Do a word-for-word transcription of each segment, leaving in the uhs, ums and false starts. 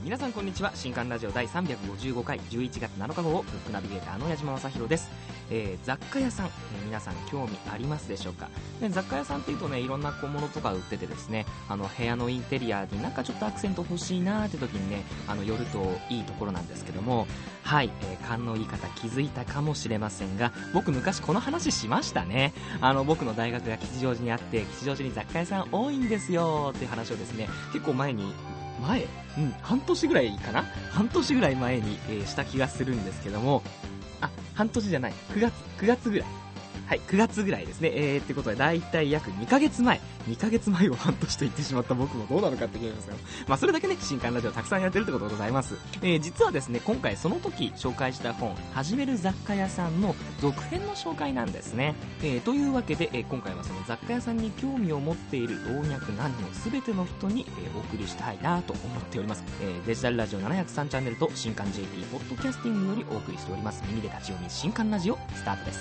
皆さんこんにちは。新刊ラジオ第さんびゃくごじゅうごかいじゅういちがつなのか号ブックナビゲーターの矢島正宏です。えー、雑貨屋さん、えー、皆さん興味ありますでしょうか。で雑貨屋さんっていうとね、いろんな小物とか売っててですね、あの部屋のインテリアになんかちょっとアクセント欲しいなーって時にね、あの寄るといいところなんですけども、はい、えー、勘のいい方気づいたかもしれませんが、僕昔この話しましたね。あの僕の大学が吉祥寺にあって、吉祥寺に雑貨屋さん多いんですよっていう話をですね、結構前に前、うん、半年ぐらいかな半年ぐらい前に、えー、した気がするんですけども、あ、半年じゃない、くがつ、くがつぐらい。はい、くがつぐらいですね。えー、ってことで、だいたい約にかげつまえ。にかげつまえを半年と言ってしまった僕もどうなのかって気がしますが。まあ、それだけね、新刊ラジオたくさんやってるってことでございます。えー、実はですね、今回その時紹介した本、始める雑貨屋さんの続編の紹介なんですね。えー、というわけで、えー、今回はその雑貨屋さんに興味を持っている老若男女全ての人に、えー、お送りしたいなと思っております。えー、デジタルラジオななひゃくさんチャンネルと新刊 ジェイティー ポッドキャスティングよりお送りしております。耳で立ち読み新刊ラジオスタートです。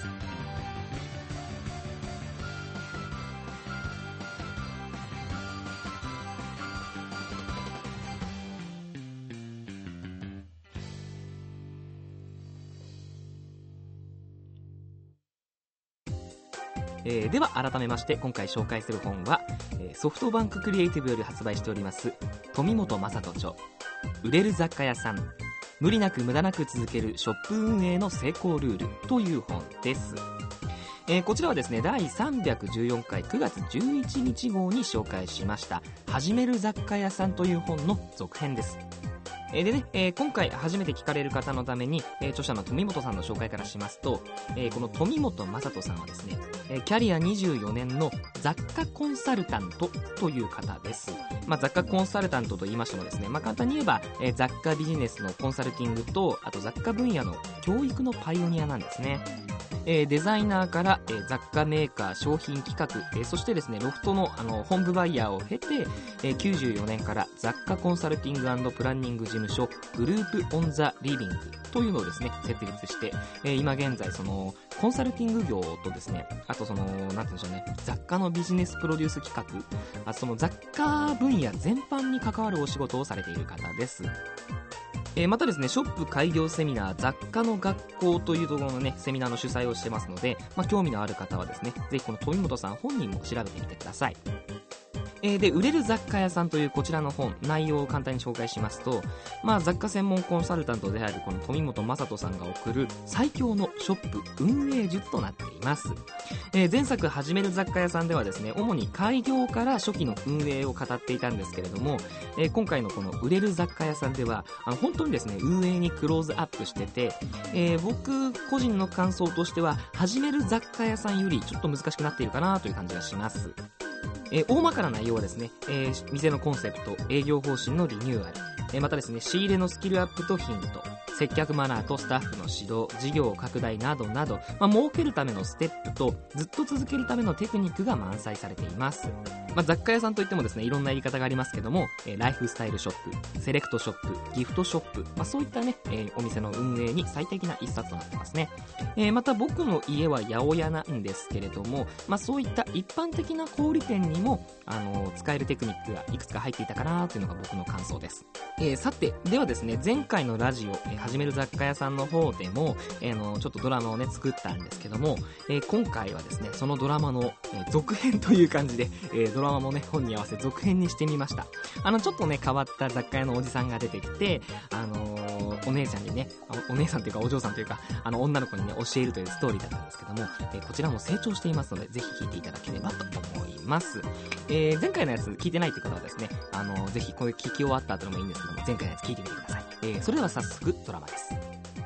えー、では改めまして今回紹介する本は、えー、ソフトバンククリエイティブより発売しております富本正人著、売れる雑貨屋さん、無理なく無駄なく続けるショップ運営の成功ルールという本です。えー、こちらはですね、だいさんびゃくじゅうよんかいくがつじゅういちにち号に紹介しました始める雑貨屋さんという本の続編です。でね、えー、今回初めて聞かれる方のために、えー、著者の富本さんの紹介からしますと、えー、この富本正人さんはですね、えー、キャリアにじゅうよねんの雑貨コンサルタントという方です。まあ、雑貨コンサルタントと言いましてもですね、まあ、簡単に言えば、えー、雑貨ビジネスのコンサルティングと、あと雑貨分野の教育のパイオニアなんですね。えー、デザイナーから、えー、雑貨メーカー、商品企画、えー、そしてですね、ロフトの、あの本部バイヤーを経て、えー、きゅうじゅうよねんから雑貨コンサルティング&プランニング事務所グループオンザリビングというのをですね、設立して、えー、今現在そのコンサルティング業とですね、あとそのなんて言うんでしょうね、雑貨のビジネスプロデュース企画、あその雑貨分野全般に関わるお仕事をされている方です。えー、またですね、ショップ開業セミナー雑貨の学校というところのね、セミナーの主催をしてますので、まあ、興味のある方はですね、ぜひこの富本さん本人も調べてみてください。えー、で、売れる雑貨屋さんというこちらの本、内容を簡単に紹介しますと、まあ、雑貨専門コンサルタントであるこの富本正人さんが送る最強のショップ運営術となっています。えー、前作始める雑貨屋さんではですね、主に開業から初期の運営を語っていたんですけれども、えー、今回のこの売れる雑貨屋さんでは、あの本当にですね、運営にクローズアップしてて、えー、僕個人の感想としては、始める雑貨屋さんよりちょっと難しくなっているかなという感じがします。えー、大まかな内容はですね、えー、店のコンセプト、営業方針のリニューアル、えー、またですね、仕入れのスキルアップとヒント、接客マナーとスタッフの指導、事業拡大などなど、まあ、儲けるためのステップとずっと続けるためのテクニックが満載されています。まあ、雑貨屋さんといってもですね、いろんな言い方がありますけども、えー、ライフスタイルショップ、セレクトショップ、ギフトショップ、まあ、そういったね、えー、お店の運営に最適な一冊となってますね。えー、また僕の家は八百屋なんですけれども、まあ、そういった一般的な小売店にも、あのー、使えるテクニックがいくつか入っていたかなというのが僕の感想です。えー、さて、ではですね、前回のラジオ、えー、始める雑貨屋さんの方でも、えー、のちょっとドラマをね作ったんですけども、えー、今回はですね、そのドラマの、えー、続編という感じで、えー、ドラマもね本に合わせ続編にしてみました。あのちょっとね変わった雑貨屋のおじさんが出てきて、あのー、お姉ちゃんにね、お姉さんというかお嬢さんというか、あの女の子にね教えるというストーリーだったんですけども、えー、こちらも成長していますので、ぜひ聞いていただければと思います。えー、前回のやつ聞いてないという方はですね、あのー、ぜひこれ聞き終わった後でもいいんですけども、前回のやつ聞いてみてください。えー、それでは早速ドラマです。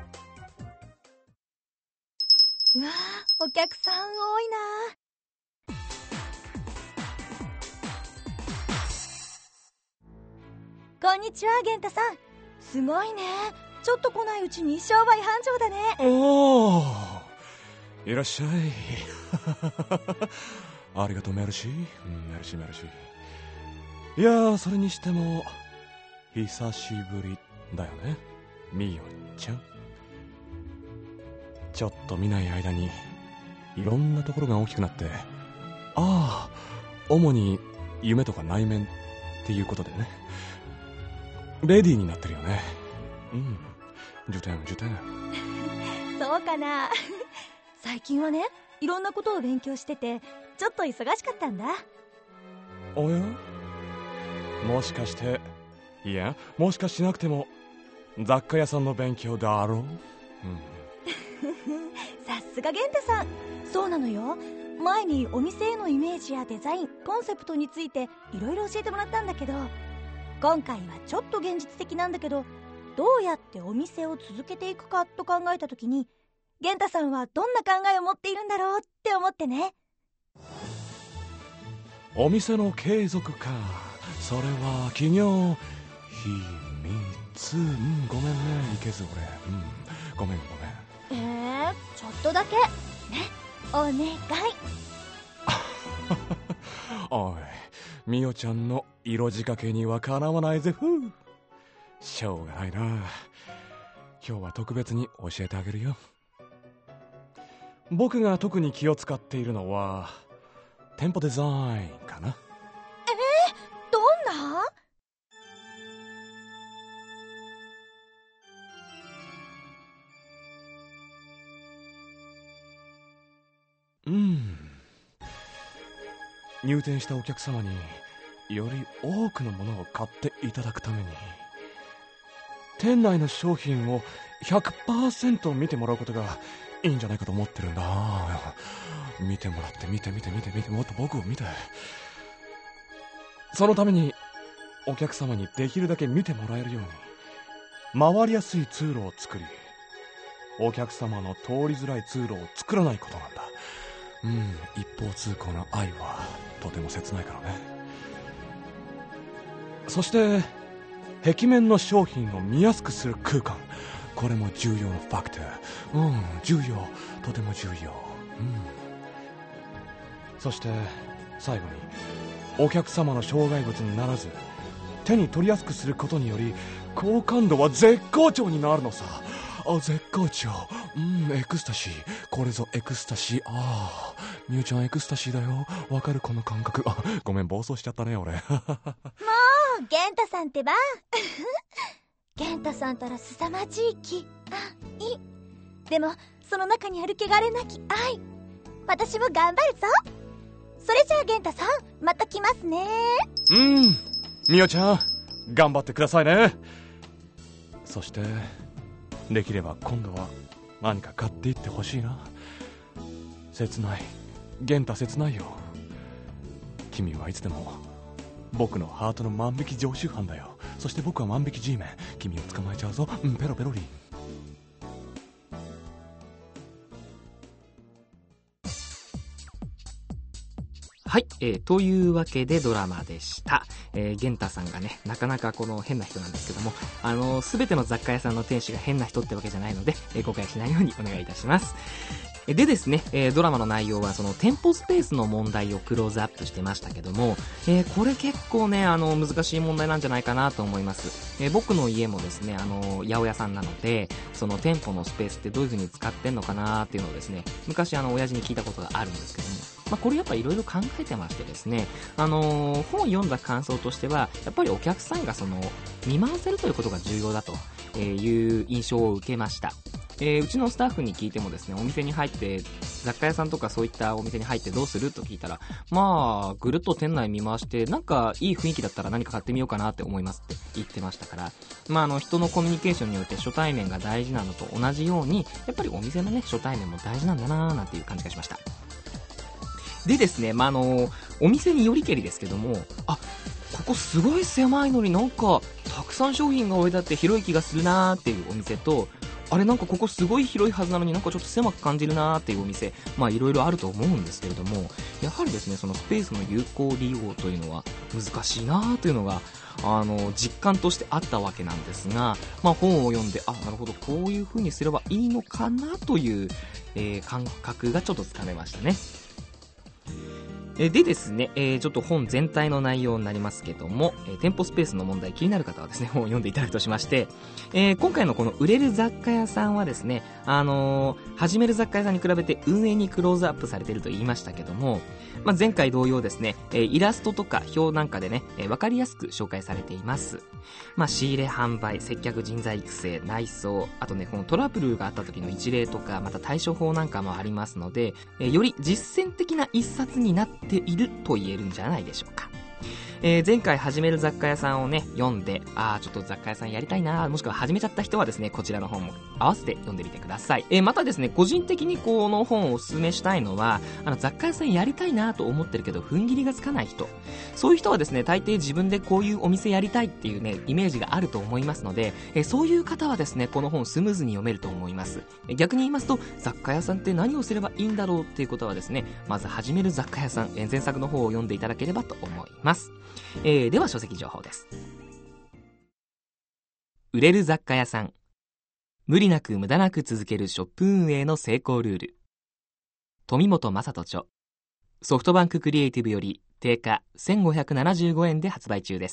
うわー、お客さん多いな。こんにちは、玄太さん。すごいね。ちょっと来ないうちに商売繁盛だね。 おー、いらっしゃい。ありがとうメルシー、メルシーメルシー。いやー、それにしても久しぶりだよね、みおちゃん。ちょっと見ない間にいろんなところが大きくなって、ああ、主に夢とか内面っていうことでね。 レディーになってるよね。うん受験受験そうかな最近はね、いろんなことを勉強しててちょっと忙しかったんだ。 おや、もしかして、いやもしかしなくても雑貨屋さんの勉強だろう。うんさすが玄太さん。そうなのよ、前にお店へのイメージやデザイン、コンセプトについていろいろ教えてもらったんだけど、今回はちょっと現実的なんだけど、どうやってお店を続けていくかと考えた時に、玄太さんはどんな考えを持っているんだろうって思ってね。 お店の継続か、それは企業秘密。うん、ごめんね、いけず俺、うん、ごめんごめん。 えー、ちょっとだけね、お願いおい、みおちゃんの色仕掛けにはかなわないぜ。ふう、しょうがないな。今日は特別に教えてあげるよ。僕が特に気を使っているのは店舗デザインかな。 えー、どんな？ うん、入店したお客様により多くのものを買っていただくために、店内の商品を ひゃくパーセント 見てもらうことがいいんじゃないかと思ってるんだ。見てもらって見て見て見て見て、もっと僕を見て。そのためにお客様にできるだけ見てもらえるように回りやすい通路を作り、お客様の通りづらい通路を作らないことなんだ。うん、一方通行な愛はとても切ないからね。そして壁面の商品を見やすくする空間、これも重要なファクター。うん、重要、とても重要。うん。そして最後に、お客様の障害物にならず手に取りやすくすることにより好感度は絶好調になるのさ。あ、絶好調。うん、エクスタシー。これぞエクスタシー。ああ、みゆちゃんエクスタシーだよ。わかるこの感覚。あ、ごめん、暴走しちゃったね俺。 もう玄太さんってば玄太さんたら凄まじい気、あ、いい。でもその中にある汚れなき愛、私も頑張るぞ。それじゃあ玄太さん、また来ますね。 うん、みおちゃん頑張ってくださいね。そしてできれば今度は何か買っていってほしいな。切ない、玄太切ないよ。君はいつでも僕のハートの万引き常習犯だよ。そして僕は万引き G メン、君を捕まえちゃうぞ。うん、ペロペロリン。 はい、えー、というわけでドラマでした。えー、玄太さんがね、なかなかこの変な人なんですけども、あのー、すべての雑貨屋さんの店主が変な人ってわけじゃないので、えー、誤解しないようにお願いいたします。でですね、えー、ドラマの内容はその店舗スペースの問題をクローズアップしてましたけども、えー、これ結構ね、あの難しい問題なんじゃないかなと思います。えー、僕の家もですね、あの八百屋さんなので、その店舗のスペースってどういう風に使ってんのかなっていうのをですね、昔あの親父に聞いたことがあるんですけども、まあ、これやっぱいろいろ考えてましてですね、あのー、本を読んだ感想としては、やっぱりお客さんがその見回せるということが重要だという印象を受けました。えー、うちのスタッフに聞いてもですね、お店に入って雑貨屋さんとかそういったお店に入ってどうすると聞いたら、まあぐるっと店内見回してなんかいい雰囲気だったら何か買ってみようかなって思いますって言ってましたから、まああの人のコミュニケーションによって初対面が大事なのと同じように、やっぱりお店のね初対面も大事なんだなーなんていう感じがしました。でですね、まああのお店によりけりですけども、あ、ここすごい狭いのになんかたくさん商品が置いてあって広い気がするなーっていうお店と、あれなんかここすごい広いはずなのになんかちょっと狭く感じるなーっていうお店、まあいろいろあると思うんですけれども、やはりですねそのスペースの有効利用というのは難しいなーというのがあの実感としてあったわけなんですが、まあ本を読んで、あ、なるほどこういう風にすればいいのかなという、えー、感覚がちょっとつかめましたね。 えでですね、えー、ちょっと本全体の内容になりますけども、えー、店舗スペースの問題気になる方はですね、本を読んでいただくとしまして、えー、今回のこの売れる雑貨屋さんはですね、あのー、始める雑貨屋さんに比べて運営にクローズアップされていると言いましたけども、まあ、前回同様ですね、えー、イラストとか表なんかでね、えー、わかりやすく紹介されています。まあ、仕入れ販売、接客人材育成、内装、あとね、このトラブルがあった時の一例とか、また対処法なんかもありますので、えー、より実践的な一冊になっていると言えるんじゃないでしょうか。えー、前回始める雑貨屋さんをね読んで、あーちょっと雑貨屋さんやりたいな、もしくは始めちゃった人はですね、こちらの本も合わせて読んでみてください。えー、またですね、個人的にこの本をおすすめしたいのは、あの雑貨屋さんやりたいなと思ってるけど踏ん切りがつかない人、そういう人はですね、大抵自分でこういうお店やりたいっていうねイメージがあると思いますので、えー、そういう方はですね、この本スムーズに読めると思います。えー、逆に言いますと、雑貨屋さんって何をすればいいんだろうっていうことはですね、まず始める雑貨屋さん、えー、前作の方を読んでいただければと思います。えー、では書籍情報です。売れる雑貨屋さん、無理なく無駄なく続けるショップ運営の成功ルール。富本正人著、ソフトバンククリエイティブより定価せんごひゃくななじゅうごえんで発売中です。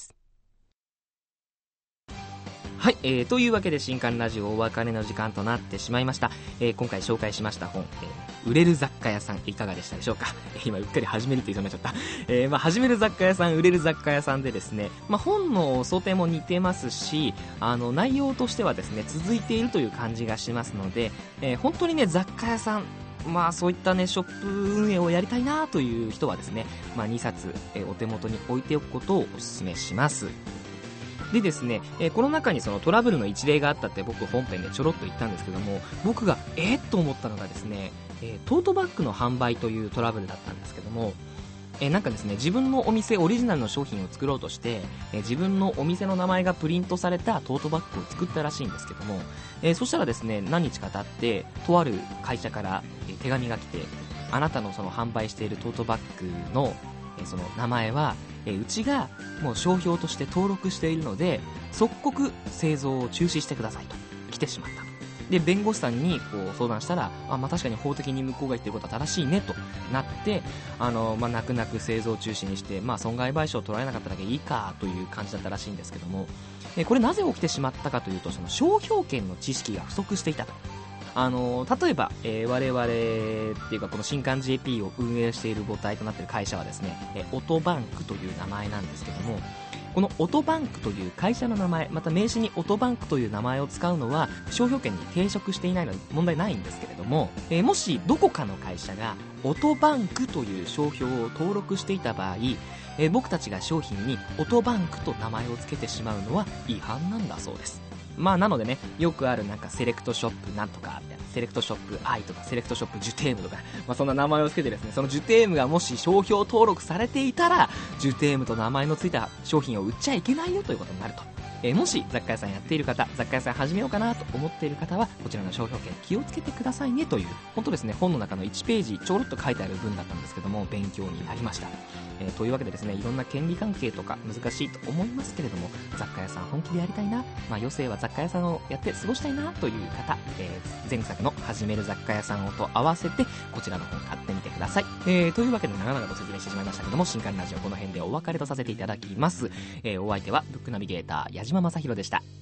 はい、えー、というわけで新刊ラジオお別れの時間となってしまいました。えー、今回紹介しました本、えー、売れる雑貨屋さんいかがでしたでしょうか。今うっかり始めるって言いそうになっちゃった。えー、まあ始める雑貨屋さん、売れる雑貨屋さんでですね、まあ本の想定も似てますし、あの内容としてはですね続いているという感じがしますので、えー、本当にね雑貨屋さん、まあそういったねショップ運営をやりたいなという人はですね、まあにさつ、えー、お手元に置いておくことをお勧めします。でですね、えー、この中にそのトラブルの一例があったって僕本編でちょろっと言ったんですけども、僕がえーっと思ったのがですね、えー、トートバッグの販売というトラブルだったんですけども、えー、なんかですね、自分のお店オリジナルの商品を作ろうとして、えー、自分のお店の名前がプリントされたトートバッグを作ったらしいんですけども、えー、そしたらですね、何日か経ってとある会社から、えー、手紙が来て、あなたのその販売しているトートバッグの、えー、その名前はえうちがもう商標として登録しているので即刻製造を中止してくださいと来てしまった。で弁護士さんにこう相談したら、あ、まあ、確かに法的に向こうが言ってることは正しいねとなって、あの、まあ、泣く泣く製造中止にして、まあ、損害賠償を取られなかっただけいいかという感じだったらしいんですけども、えこれなぜ起きてしまったかというと、その商標権の知識が不足していたと。あの例えば、えー、我々っていうかこの新刊 ジェーピー を運営している母体となっている会社はですね、えー、オトバンクという名前なんですけども、このオトバンクという会社の名前、また名刺にオトバンクという名前を使うのは商標権に抵触していないので問題ないんですけれども、えー、もしどこかの会社がオトバンクという商標を登録していた場合、えー、僕たちが商品にオトバンクと名前を付けてしまうのは違反なんだそうです。まあなのでね、よくあるなんかセレクトショップなんとかみたいな、セレクトショップ アイ とかセレクトショップジュテームとか、まあそんな名前を付けてですね、そのジュテームがもし商標登録されていたら、ジュテームと名前の付いた商品を売っちゃいけないよということになると。えー、もし雑貨屋さんやっている方、雑貨屋さん始めようかなと思っている方は、こちらの商標権気をつけてくださいねという、本当ですね、本の中のいちページちょろっと書いてある文だったんですけども、勉強になりました。えー、というわけでですね、いろんな権利関係とか難しいと思いますけれども、雑貨屋さん本気でやりたいな、まあ余生は雑貨屋さんをやって過ごしたいなという方、えー、前作の始める雑貨屋さんをと合わせてこちらの本買ってみてください。えー、というわけで長々と説明してしまいましたけども、新刊ラジオこの辺でお別れとさせていただきます。えー、お相手はブックナビゲーター矢島正宏でした。